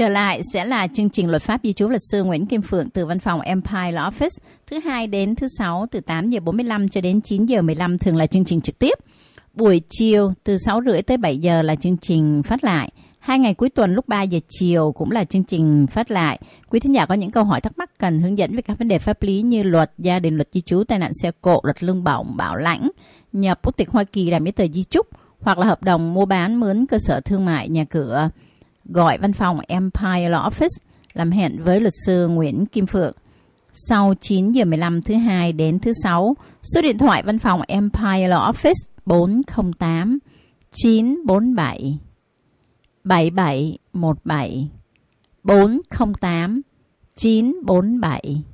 trở lại sẽ là chương trình Luật pháp di trú luật sư Nguyễn Kim Phượng từ văn phòng Empire Law Office. Thứ hai đến thứ sáu từ 8 giờ 45 cho đến 9 giờ 15 thường là chương trình trực tiếp. Buổi chiều từ 6 rưỡi tới 7 giờ là chương trình phát lại. 2 ngày cuối tuần lúc 3 giờ chiều cũng là chương trình phát lại. Quý thính giả có những câu hỏi thắc mắc cần hướng dẫn về các vấn đề pháp lý như luật gia đình, luật di trú, tai nạn xe cộ, luật lương bổng, bảo lãnh, nhập quốc tịch Hoa Kỳ, làm giấy tờ di chúc hoặc là hợp đồng mua bán mướn cơ sở thương mại, nhà cửa, gọi văn phòng Empire Law Office làm hẹn với luật sư Nguyễn Kim Phượng sau 9 giờ 15 thứ hai đến thứ sáu. Số điện thoại văn phòng Empire Law Office 408 947 7717 408 947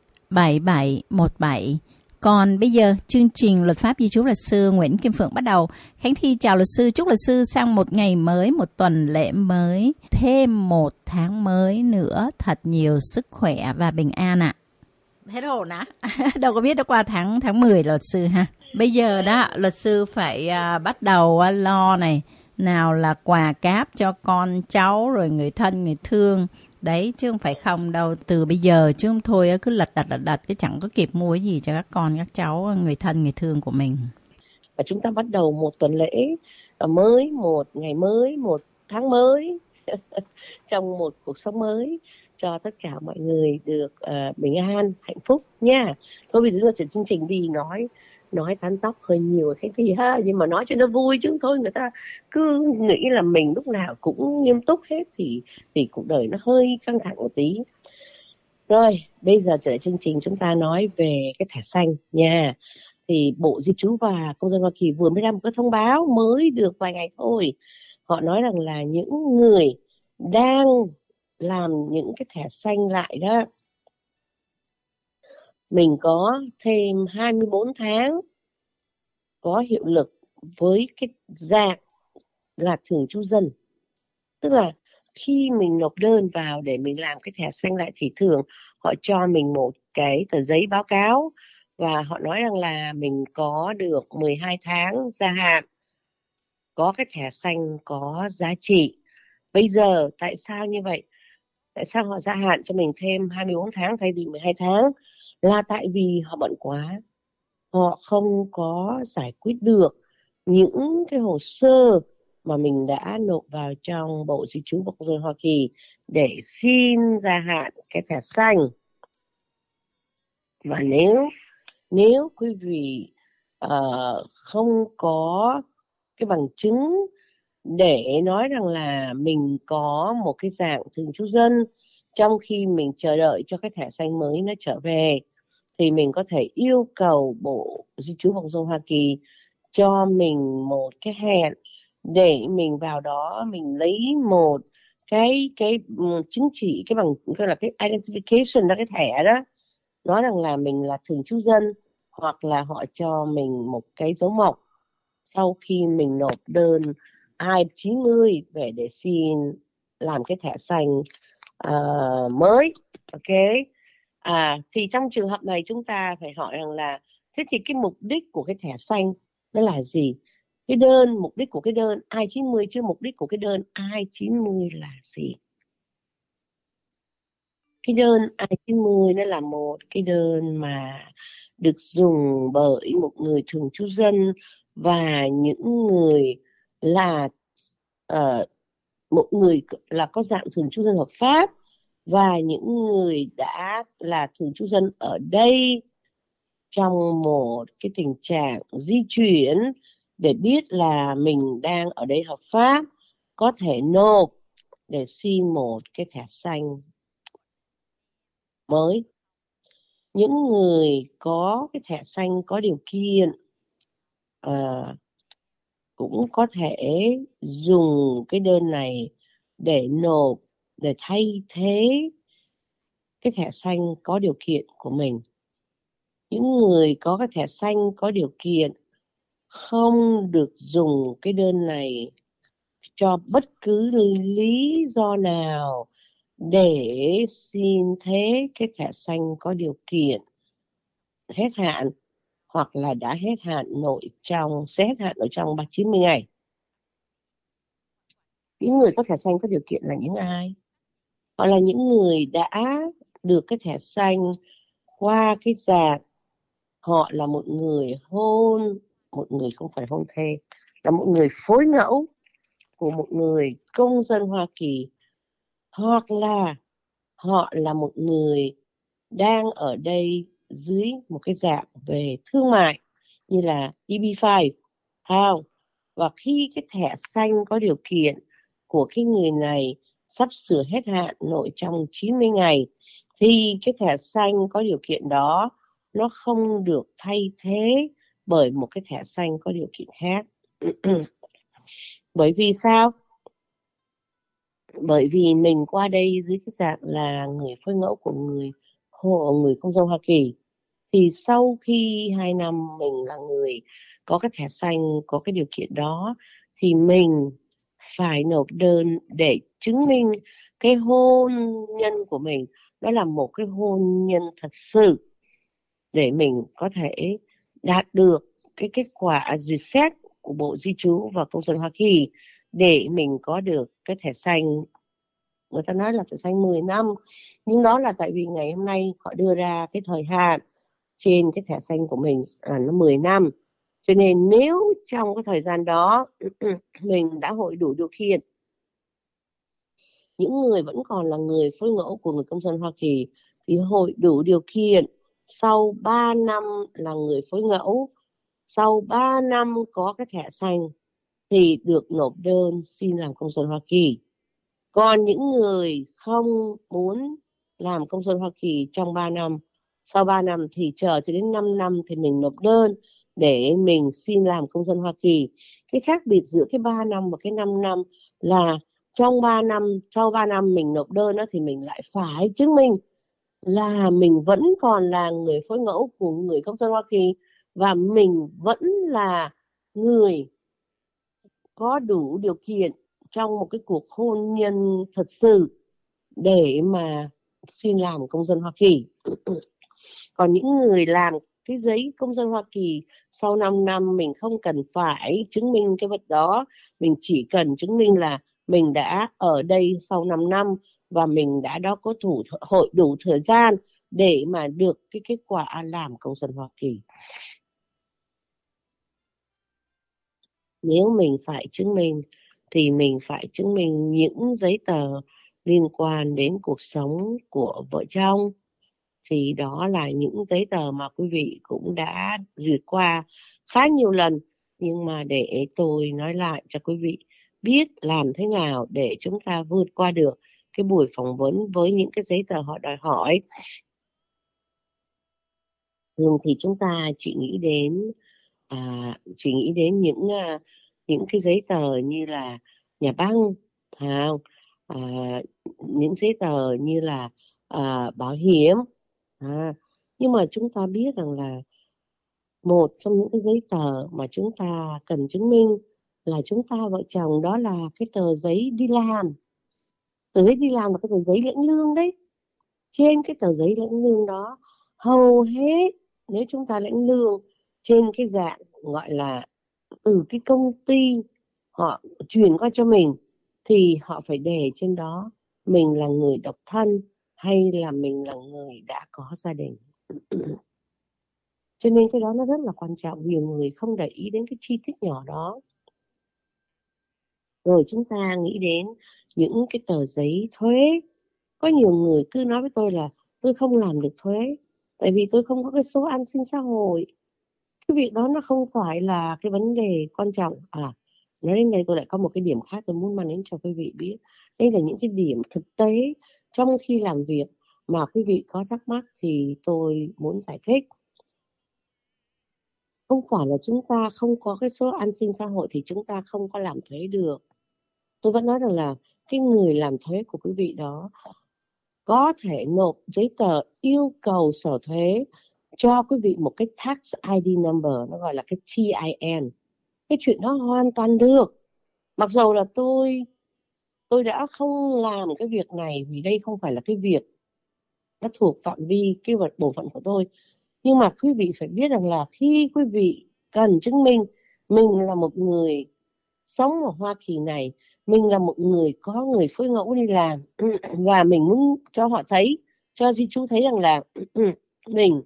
7717. Còn bây giờ, chương trình Luật pháp di trú luật sư Nguyễn Kim Phượng bắt đầu. Khánh Thi chào luật sư, chúc luật sư sang một ngày mới, một tuần lễ mới, thêm một tháng mới nữa, thật nhiều sức khỏe và bình an ạ. Hết hồn á, đâu có biết đã qua tháng 10 luật sư ha. Bây giờ đó, luật sư phải bắt đầu lo này, nào là quà cáp cho con cháu, rồi người thân, người thương. Đấy, chứ không phải không đâu. Từ bây giờ chứ không thôi cứ lật đật chứ chẳng có kịp mua cái gì cho các con, các cháu, người thân, người thương của mình. Và chúng ta bắt đầu một tuần lễ mới, một ngày mới, một tháng mới trong một cuộc sống mới cho tất cả mọi người được bình an, hạnh phúc nha. Thôi bây giờ chương trình đi nói tán dóc hơi nhiều cái gì ha, nhưng mà nói cho nó vui chứ thôi người ta cứ nghĩ là mình lúc nào cũng nghiêm túc hết thì cuộc đời nó hơi căng thẳng một tí. Rồi bây giờ trở lại chương trình, chúng ta nói về cái thẻ xanh nha. Thì Bộ Di trú và Công dân Hoa Kỳ vừa mới ra một cái thông báo mới được vài ngày thôi. Họ nói rằng là những người đang làm những cái thẻ xanh lại đó, mình có thêm 24 tháng có hiệu lực với cái dạng là thường trú dân. Tức là khi mình nộp đơn vào để mình làm cái thẻ xanh lại thì thường họ cho mình một cái tờ giấy báo cáo và họ nói rằng là mình có được 12 tháng gia hạn có cái thẻ xanh có giá trị. Bây giờ tại sao như vậy? Tại sao họ gia hạn cho mình thêm 24 tháng thay vì 12 tháng? Là tại vì họ bận quá. Họ không có giải quyết được những cái hồ sơ mà mình đã nộp vào trong Bộ Di trú và Công dân Hoa Kỳ để xin gia hạn cái thẻ xanh. Và nếu quý vị không có cái bằng chứng để nói rằng là mình có một cái dạng thường trú dân trong khi mình chờ đợi cho cái thẻ xanh mới nó trở về, thì mình có thể yêu cầu Bộ Di trú và Công dân Hoa Kỳ cho mình một cái hẹn để mình vào đó mình lấy một cái chứng chỉ, cái bằng gọi là cái identification, là cái thẻ đó nói rằng là mình là thường trú dân, hoặc là họ cho mình một cái dấu mộc sau khi mình nộp đơn I-90 về để xin làm cái thẻ xanh mới. Ok. Thì trong trường hợp này chúng ta phải hỏi rằng là thế thì cái mục đích của cái thẻ xanh nó là gì? Cái đơn, mục đích của cái đơn I-90 chứ mục đích của cái đơn I-90 là gì? Cái đơn I-90 nó là một cái đơn mà được dùng bởi một người thường trú dân và những người là một người là có dạng thường trú dân hợp pháp và những người đã là thường trú dân ở đây trong một cái tình trạng di chuyển để biết là mình đang ở đây hợp pháp, có thể nộp để xin một cái thẻ xanh mới. Những người có cái thẻ xanh có điều kiện cũng có thể dùng cái đơn này để nộp, để thay thế cái thẻ xanh có điều kiện của mình. Những người có cái thẻ xanh có điều kiện không được dùng cái đơn này cho bất cứ lý do nào để xin thế cái thẻ xanh có điều kiện hết hạn, hoặc là đã hết hạn sẽ hết hạn ở trong 90 ngày. Những người có thẻ xanh có điều kiện là những ai? Họ là những người đã được cái thẻ xanh qua cái dạng họ là một người hôn, một người không phải hôn thê, là một người phối ngẫu của một người công dân Hoa Kỳ, hoặc là họ là một người đang ở đây dưới một cái dạng về thương mại như là EB5, không? Và khi cái thẻ xanh có điều kiện của cái người này sắp sửa hết hạn nội trong 90 ngày thì cái thẻ xanh có điều kiện đó nó không được thay thế bởi một cái thẻ xanh có điều kiện khác. Bởi vì sao? Bởi vì mình qua đây dưới cái dạng là người phối ngẫu của người công dân Hoa Kỳ, thì sau khi 2 năm mình là người có cái thẻ xanh có cái điều kiện đó thì mình phải nộp đơn để chứng minh cái hôn nhân của mình đó là một cái hôn nhân thật sự, để mình có thể đạt được cái kết quả duyệt xét của Bộ Di trú và Công dân Hoa Kỳ để mình có được cái thẻ xanh. Người ta nói là thẻ xanh 10 năm, nhưng đó là tại vì ngày hôm nay họ đưa ra cái thời hạn trên cái thẻ xanh của mình nó 10 năm. Cho nên nếu trong cái thời gian đó mình đã hội đủ điều kiện, những người vẫn còn là người phối ngẫu của người công dân Hoa Kỳ thì hội đủ điều kiện sau 3 năm là người phối ngẫu, sau 3 năm có cái thẻ xanh thì được nộp đơn xin làm công dân Hoa Kỳ. Còn những người không muốn làm công dân Hoa Kỳ trong 3 năm, sau 3 năm thì chờ cho đến 5 năm thì mình nộp đơn để mình xin làm công dân Hoa Kỳ. Cái khác biệt giữa cái 3 năm và cái 5 năm là trong 3 năm, sau 3 năm mình nộp đơn đó, thì mình lại phải chứng minh là mình vẫn còn là người phối ngẫu của người công dân Hoa Kỳ và mình vẫn là người có đủ điều kiện trong một cái cuộc hôn nhân thật sự để mà xin làm công dân Hoa Kỳ. Còn những người làm cái giấy công dân Hoa Kỳ sau 5 năm mình không cần phải chứng minh cái vật đó, mình chỉ cần chứng minh là mình đã ở đây sau 5 năm và mình đã đó có hội đủ thời gian để mà được cái kết quả làm công dân Hoa Kỳ. Nếu mình phải chứng minh thì mình phải chứng minh những giấy tờ liên quan đến cuộc sống của vợ chồng. Thì đó là những giấy tờ mà quý vị cũng đã duyệt qua khá nhiều lần. Nhưng mà để tôi nói lại cho quý vị biết làm thế nào để chúng ta vượt qua được cái buổi phỏng vấn với những cái giấy tờ họ đòi hỏi. Thường thì chúng ta chỉ nghĩ đến những cái giấy tờ như là nhà băng, à, những giấy tờ như là bảo hiểm. Nhưng mà chúng ta biết rằng là một trong những cái giấy tờ mà chúng ta cần chứng minh là chúng ta vợ chồng đó là cái tờ giấy đi làm. Tờ giấy đi làm là cái tờ giấy lãnh lương đấy. Trên cái tờ giấy lãnh lương đó, hầu hết nếu chúng ta lãnh lương trên cái dạng gọi là từ cái công ty họ chuyển qua cho mình thì họ phải đề trên đó mình là người độc thân hay là mình là người đã có gia đình. Cho nên cái đó nó rất là quan trọng, nhiều người không để ý đến cái chi tiết nhỏ đó. Rồi chúng ta nghĩ đến những cái tờ giấy thuế. Có nhiều người cứ nói với tôi là tôi không làm được thuế tại vì tôi không có cái số an sinh xã hội. Cái việc đó nó không phải là cái vấn đề quan trọng. Nói đến đây tôi lại có một cái điểm khác tôi muốn mang đến cho quý vị biết. Đây là những cái điểm thực tế trong khi làm việc mà quý vị có thắc mắc thì tôi muốn giải thích. Không phải là chúng ta không có cái số an sinh xã hội thì chúng ta không có làm thuế được. Tôi vẫn nói rằng là cái người làm thuế của quý vị đó có thể nộp giấy tờ yêu cầu sở thuế cho quý vị một cái tax ID number, nó gọi là cái TIN. Cái chuyện đó hoàn toàn được. Mặc dù là tôi đã không làm cái việc này vì đây không phải là cái việc nó thuộc phạm vi cái bộ phận của tôi. Nhưng mà quý vị phải biết rằng là khi quý vị cần chứng minh mình là một người sống ở Hoa Kỳ này mình là một người có người phối ngẫu đi làm và mình muốn cho họ thấy, cho di chú thấy rằng là mình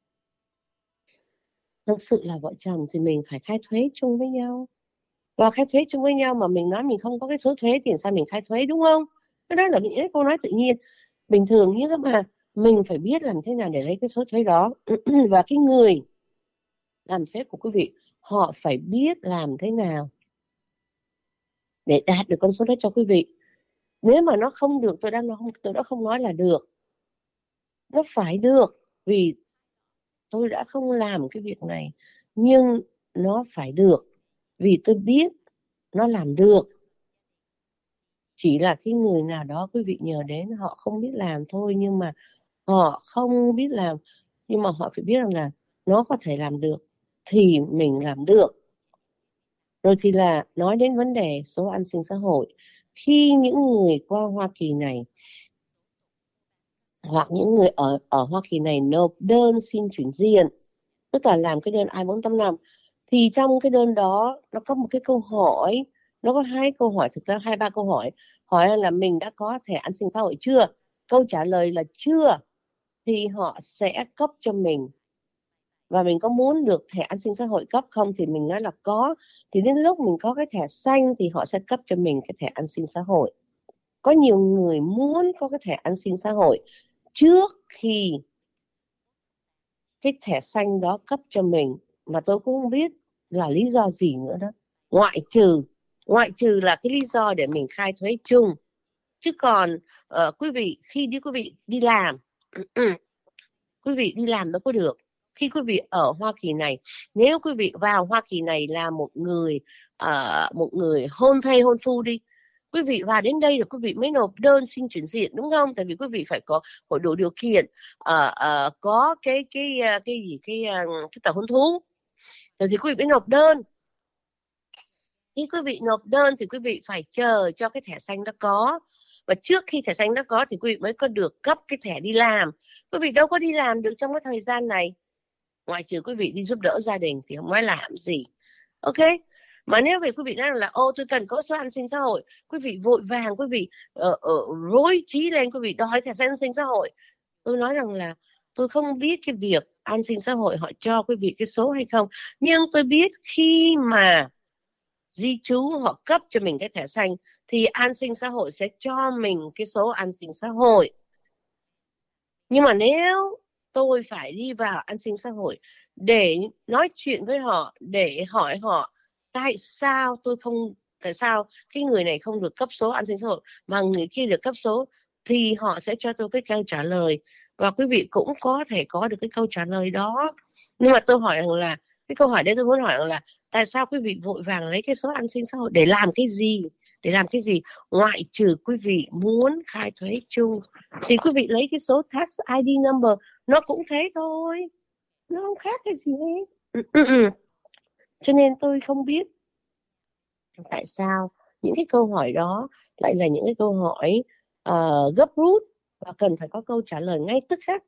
thực sự là vợ chồng thì mình phải khai thuế chung với nhau. Và khai thuế chung với nhau mà mình nói mình không có cái số thuế thì sao mình khai thuế, đúng không? Cái đó là những cái câu nói tự nhiên bình thường, nhưng mà mình phải biết làm thế nào để lấy cái số thuế đó. Và cái người làm thuế của quý vị, họ phải biết làm thế nào để đạt được con số đó cho quý vị. Nếu mà nó không được, tôi đã không nói là được, nó phải được, vì tôi đã không làm cái việc này, nhưng nó phải được vì tôi biết nó làm được. Chỉ là cái người nào đó quý vị nhờ đến họ không biết làm thôi, nhưng mà họ không biết làm, nhưng mà họ phải biết rằng là nó có thể làm được thì mình làm được. Rồi thì là nói đến vấn đề số an sinh xã hội. Khi những người qua Hoa Kỳ này hoặc những người ở Hoa Kỳ này nộp đơn xin chuyển diện, tức là làm cái đơn I-485, thì trong cái đơn đó nó có một cái câu hỏi, nó có hai câu hỏi, thực ra hai ba câu hỏi. Hỏi là mình đã có thẻ an sinh xã hội chưa? Câu trả lời là chưa, thì họ sẽ cấp cho mình. Và mình có muốn được thẻ an sinh xã hội cấp không thì mình nói là có. Thì đến lúc mình có cái thẻ xanh thì họ sẽ cấp cho mình cái thẻ an sinh xã hội. Có nhiều người muốn có cái thẻ an sinh xã hội trước khi cái thẻ xanh đó cấp cho mình, mà tôi cũng không biết là lý do gì nữa đó, ngoại trừ là cái lý do để mình khai thuế chung. Chứ còn quý vị đi làm quý vị đi làm đâu có được. Khi quý vị ở Hoa Kỳ này, nếu quý vị vào Hoa Kỳ này là một người hôn thê hôn phu đi, quý vị vào đến đây rồi quý vị mới nộp đơn xin chuyển diện, đúng không? Tại vì quý vị phải có đủ điều kiện, có cái tờ hôn thú, rồi thì quý vị mới nộp đơn. Khi quý vị nộp đơn thì quý vị phải chờ cho cái thẻ xanh đó có, và trước khi thẻ xanh đó có thì quý vị mới có được cấp cái thẻ đi làm. Quý vị đâu có đi làm được trong cái thời gian này, ngoại trừ quý vị đi giúp đỡ gia đình thì không nói làm gì. Ok, mà nếu quý vị nói là tôi cần có số an sinh xã hội, quý vị vội vàng, quý vị rối trí lên, quý vị đòi thẻ an sinh xã hội. Tôi nói rằng là tôi không biết cái việc an sinh xã hội họ cho quý vị cái số hay không, nhưng tôi biết khi mà di trú họ cấp cho mình cái thẻ xanh thì an sinh xã hội sẽ cho mình cái số an sinh xã hội. Nhưng mà nếu tôi phải đi vào an sinh xã hội để nói chuyện với họ, để hỏi họ tại sao cái người này không được cấp số an sinh xã hội mà người kia được cấp số, thì họ sẽ cho tôi cái câu trả lời, và quý vị cũng có thể có được cái câu trả lời đó. Nhưng mà tôi hỏi rằng là cái câu hỏi đấy tôi muốn hỏi rằng là tại sao quý vị vội vàng lấy cái số an sinh xã hội để làm cái gì? Ngoại trừ quý vị muốn khai thuế chung thì quý vị lấy cái số tax ID number, nó cũng thế thôi, nó không khác cái gì hết. Cho nên tôi không biết tại sao những cái câu hỏi đó lại là những cái câu hỏi gấp rút và cần phải có câu trả lời ngay tức khắc.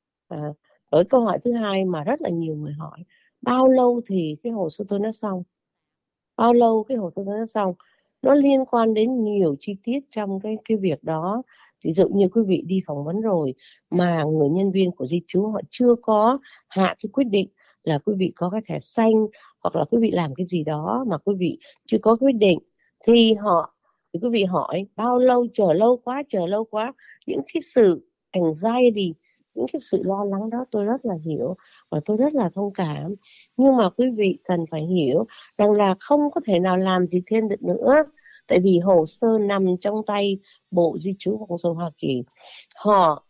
Ở câu hỏi thứ hai mà rất là nhiều người hỏi, bao lâu thì cái hồ sơ tôi nó xong? Bao lâu cái hồ sơ tôi nó xong? Nó liên quan đến nhiều chi tiết trong cái việc đó. Ví dụ như quý vị đi phỏng vấn rồi mà người nhân viên của di trú họ chưa có hạ cái quyết định là quý vị có cái thẻ xanh, hoặc là quý vị làm cái gì đó mà quý vị chưa có quyết định, thì quý vị hỏi bao lâu, chờ lâu quá. Những cái sự anxiety, những cái sự lo lắng đó tôi rất là hiểu và tôi rất là thông cảm. Nhưng mà quý vị cần phải hiểu rằng là không có thể nào làm gì thêm được nữa, tại vì hồ sơ nằm trong tay Bộ Di trú và Công dân Hoa Kỳ. Họ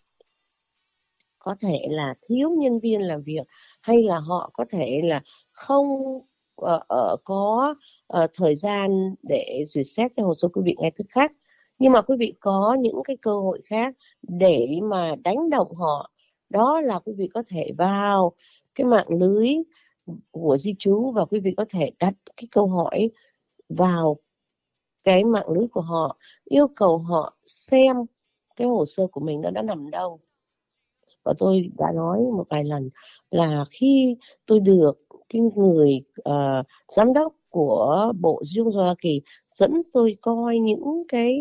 có thể là thiếu nhân viên làm việc, hay là họ có thể là không có thời gian để duyệt xét cái hồ sơ quý vị ngay tức khắc. Nhưng mà quý vị có những cái cơ hội khác để mà đánh động họ. Đó là quý vị có thể vào cái mạng lưới của di trú và quý vị có thể đặt cái câu hỏi vào cái mạng lưới của họ, yêu cầu họ xem cái hồ sơ của mình nó đã nằm đâu. Và tôi đã nói một vài lần là khi tôi được cái người giám đốc của Bộ Di trú Hoa Kỳ dẫn tôi coi những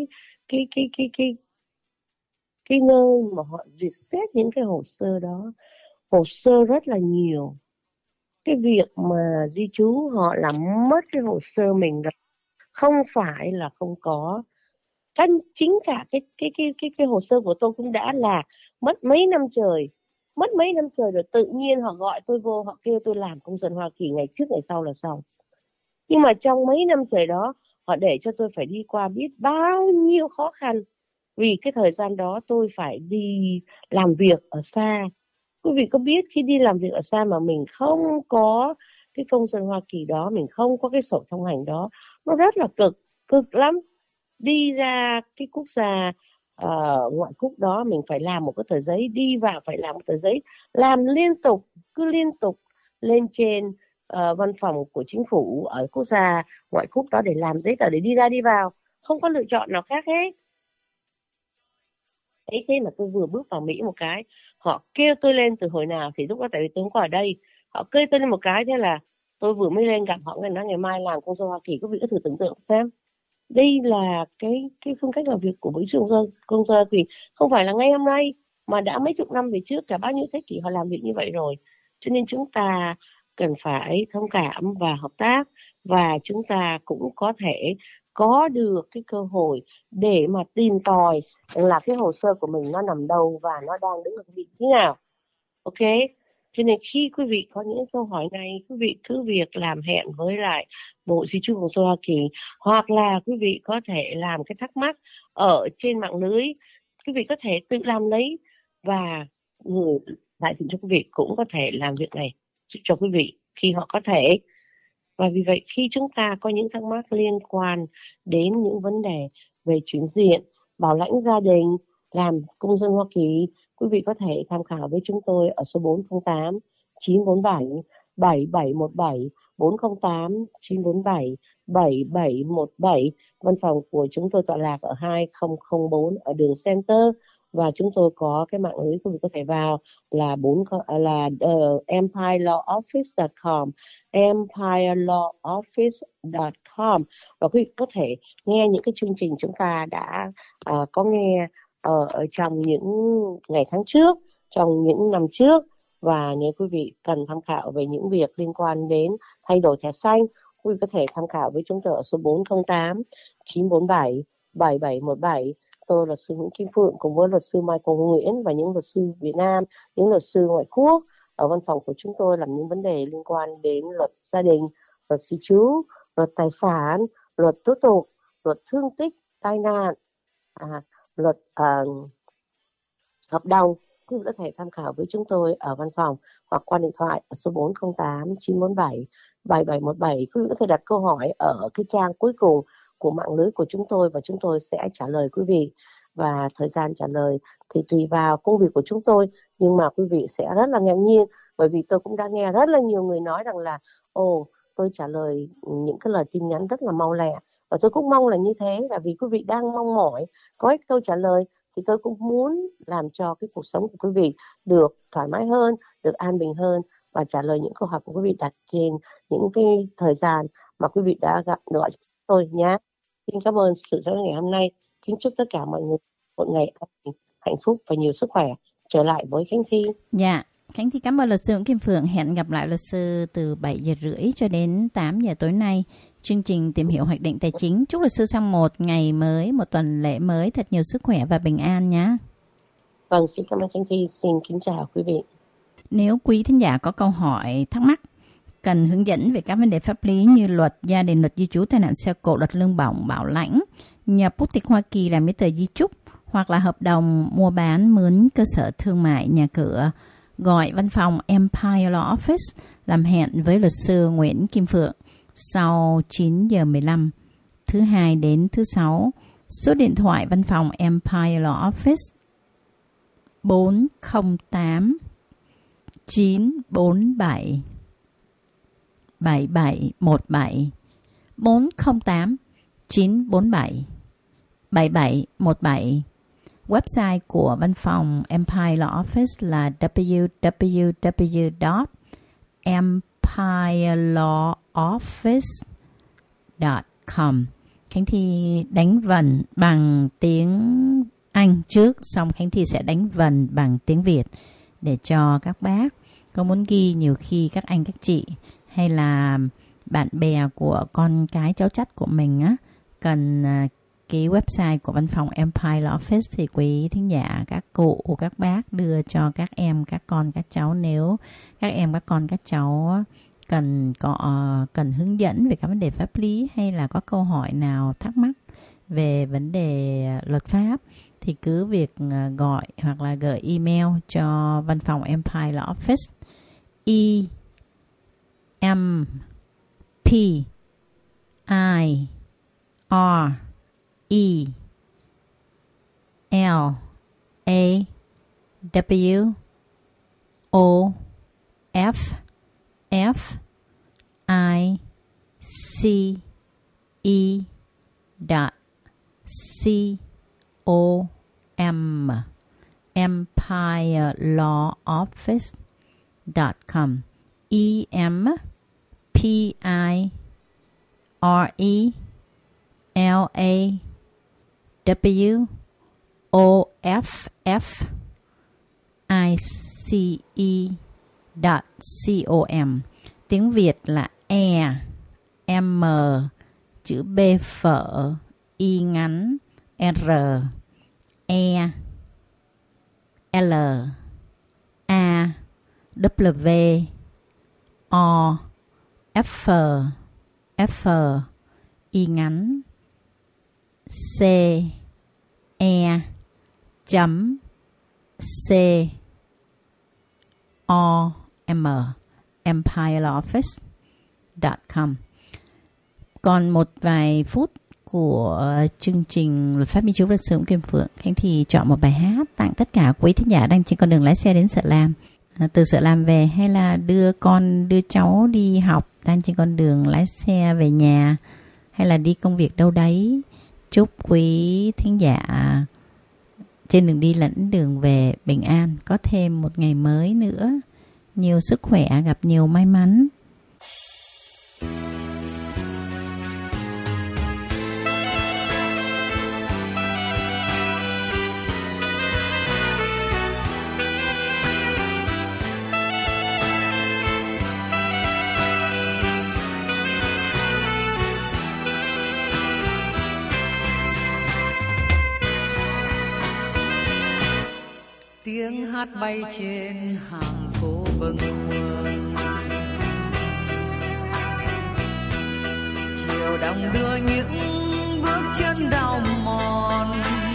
cái nơi mà họ duyệt xét những cái hồ sơ đó. Hồ sơ rất là nhiều. Cái việc mà di trú họ làm mất cái hồ sơ mình đó, không phải là không có. Chính cả cái hồ sơ của tôi cũng đã là mất mấy năm trời rồi, tự nhiên họ gọi tôi vô, họ kêu tôi làm công dân Hoa Kỳ ngày trước ngày sau là xong. Nhưng mà trong mấy năm trời đó, họ để cho tôi phải đi qua biết bao nhiêu khó khăn, vì cái thời gian đó tôi phải đi làm việc ở xa. Quý vị có biết khi đi làm việc ở xa mà mình không có cái công dân Hoa Kỳ đó, mình không có cái sổ thông hành đó, nó rất là cực lắm. Đi ra cái quốc gia ngoại quốc đó mình phải làm một cái tờ giấy, đi vào phải làm một tờ giấy, làm cứ liên tục lên trên văn phòng của chính phủ ở quốc gia ngoại quốc đó để làm giấy tờ để đi ra đi vào, không có lựa chọn nào khác hết. Ấy thế mà tôi vừa bước vào Mỹ một cái, họ kêu tôi lên từ hồi nào thì lúc đó tại vì tôi không có ở đây, họ kêu tôi lên một cái, thế là tôi vừa mới lên gặp họ, người nói ngày mai làm công dân Hoa Kỳ. Quý vị cứ thử tưởng tượng xem, đây là cái phương cách làm việc của Bộ Di trú công dân Hoa Kỳ, không phải là ngay hôm nay mà đã mấy chục năm về trước, cả bao nhiêu thế kỷ họ làm việc như vậy rồi. Cho nên chúng ta cần phải thông cảm và hợp tác, và chúng ta cũng có thể có được cái cơ hội để mà tìm tòi là cái hồ sơ của mình nó nằm đâu và nó đang đứng ở vị trí nào. Ok, cho nên khi quý vị có những câu hỏi này, quý vị cứ việc làm hẹn với lại Bộ Di trú công dân Hoa Kỳ, hoặc là quý vị có thể làm cái thắc mắc ở trên mạng lưới, quý vị có thể tự làm lấy, và người đại diện cho quý vị cũng có thể làm việc này giúp cho quý vị khi họ có thể. Và vì vậy khi chúng ta có những thắc mắc liên quan đến những vấn đề về chuyển diện, bảo lãnh gia đình, làm công dân Hoa Kỳ, quý vị có thể tham khảo với chúng tôi ở số 408 947 7717, 408 947 7717. Văn phòng của chúng tôi tọa lạc ở 2004 ở đường Center, và chúng tôi có cái mạng lưới quý vị có thể vào là empirelawoffice.com, empirelawoffice.com, và quý vị có thể nghe những cái chương trình chúng ta đã có nghe ở trong những ngày tháng trước, trong những năm trước. Và nếu quý vị cần tham khảo về những việc liên quan đến thay đổi thẻ xanh, quý vị có thể tham khảo với chúng tôi ở số 408 947 7717. Tôi luật sư Nguyễn Kim Phượng cùng với luật sư Michael Nguyễn và những luật sư Việt Nam, những luật sư ngoại quốc ở văn phòng của chúng tôi làm những vấn đề liên quan đến luật gia đình, luật di trú, luật tài sản, luật tố tụng, luật thương tích, tai nạn, luật hợp đồng. Quý vị có thể tham khảo với chúng tôi ở văn phòng hoặc qua điện thoại ở số 408 947 7717. Quý vị có thể đặt câu hỏi ở cái trang cuối cùng của mạng lưới của chúng tôi và chúng tôi sẽ trả lời quý vị. Và thời gian trả lời thì tùy vào công việc của chúng tôi, nhưng mà quý vị sẽ rất là ngạc nhiên, bởi vì tôi cũng đã nghe rất là nhiều người nói rằng là tôi trả lời những cái lời tin nhắn rất là mau lẹ, và tôi cũng mong là như thế, là vì quý vị đang mong mỏi có cái câu trả lời, thì tôi cũng muốn làm cho cái cuộc sống của quý vị được thoải mái hơn, được an bình hơn, và trả lời những câu hỏi của quý vị đặt trên những cái thời gian mà quý vị đã gọi tôi nhé. Xin cảm ơn sự theo dõi ngày hôm nay. Kính chúc tất cả mọi người một ngày hạnh phúc và nhiều sức khỏe. Trở lại với Khánh Thi. Dạ, Khánh Thi cảm ơn luật sư Nguyễn Kim Phượng. Hẹn gặp lại luật sư từ 7 giờ rưỡi cho đến 8 giờ tối nay. Chương trình tìm hiểu hoạch định tài chính. Chúc luật sư sang một ngày mới, một tuần lễ mới thật nhiều sức khỏe và bình an nhé. Vâng, xin cảm ơn Khánh Thi. Xin kính chào quý vị. Nếu quý thính giả có câu hỏi, thắc mắc, cần hướng dẫn về các vấn đề pháp lý như luật gia đình, luật di trú, tai nạn xe cộ, luật lương bổng, bảo lãnh, nhập quốc tịch Hoa Kỳ, làm giấy tờ di trúc, hoặc là hợp đồng mua bán mướn cơ sở thương mại, nhà cửa, gọi văn phòng Empire Law Office, làm hẹn với luật sư Nguyễn Kim Phượng sau 9 giờ 15 thứ Hai đến thứ Sáu. Số điện thoại văn phòng Empire Law Office 408 947 7717, 408 947 7717. Website của văn phòng Empire Law Office là www.empirelawoffice.com. www.khánh Khánh Thi đánh vần bằng tiếng Anh trước, xong Khánh Thi sẽ đánh vần bằng tiếng Việt để cho các bác có muốn ghi. Nhiều khi các anh các chị hay là bạn bè của con cái cháu chắt của mình á cần cái website của văn phòng Empire Law Office thì quý thính giả, các cụ, các bác đưa cho các em, các con, các cháu. Nếu các em, các con, các cháu cần hướng dẫn về các vấn đề pháp lý hay là có câu hỏi nào thắc mắc về vấn đề luật pháp thì cứ việc gọi hoặc là gửi email cho văn phòng Empire Law Office EMPIRELAWoffice.com empirelawoffice.com EMPIRELAWOFFICE.com. Tiếng Việt là M, chữ B phở, Y ngắn, R, E, L, A, W, O, F, Y ngắn, C, E, chấm, C, O, M, empirelawoffice.com. Còn một vài phút của chương trình Luật pháp Minh Chú Luật sư Kim Phượng, Khánh thì chọn một bài hát tặng tất cả quý thính giả đang trên con đường lái xe đến Sợ Lam, từ Sợ Lam về, hay là đưa con đưa cháu đi học, đang trên con đường lái xe về nhà, hay là đi công việc đâu đấy. Chúc quý thính giả trên đường đi lẫn đường về bình an, có thêm một ngày mới nữa, nhiều sức khỏe, gặp nhiều may mắn. Tiếng hát bay trên hàng phố bâng khuâng, chiều đong đưa những bước chân đau mòn.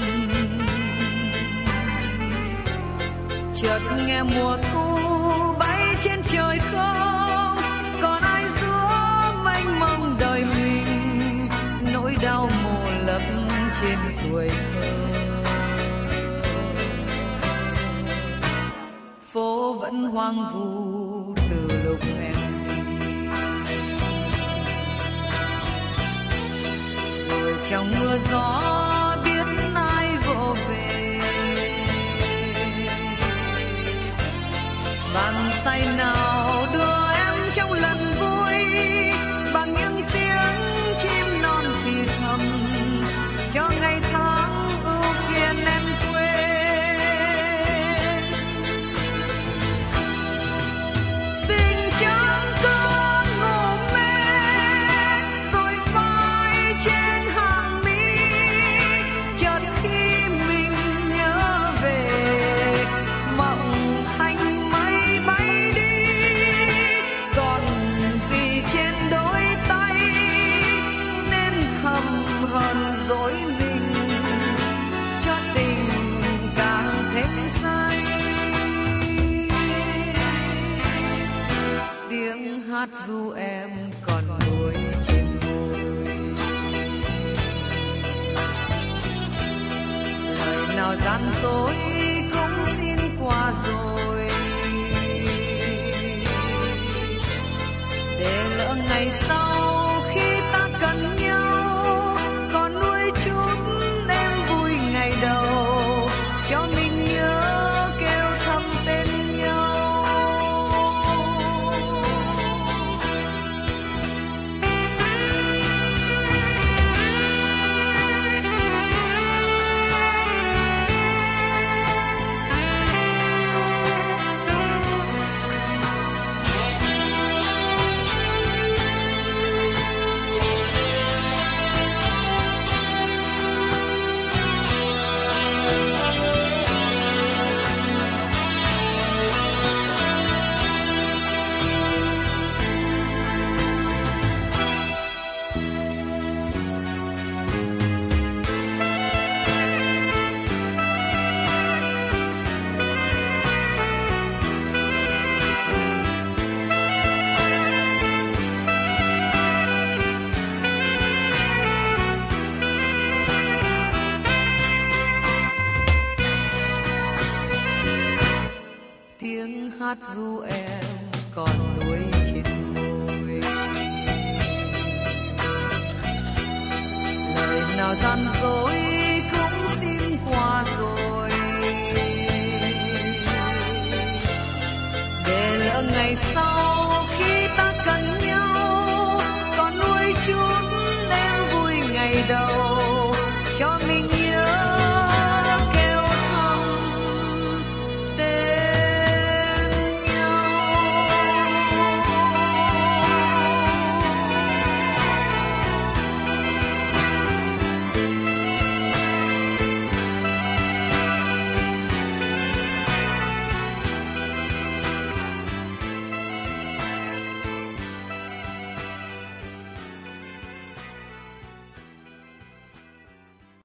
Chợt nghe mùa thu bay trên trời không, còn ai giữa mênh mông đời mình, nỗi đau mù lấp trên tuổi thơ. Phố vẫn hoang vu từ lúc em đi, rồi trong mưa gió biết ai vỗ về. Bàn tay nào đưa em trong lần vui, bằng những tiếng chim non thì thầm, cho ngày tháng ưu phiền em quên. Hát ru em còn nuối trên môi, lời nào gian dối cũng xin qua rồi, để lỡ ngày sau khi ta cần nhau, còn nuôi chút em vui ngày đầu, cho mình nhớ kêu thầm tên nhau. dù em còn nuối trên môi. Lời nào gian dối cũng xin qua rồi, để lỡ ngày sau khi ta cần nhau còn nuối chút em vui ngày đầu.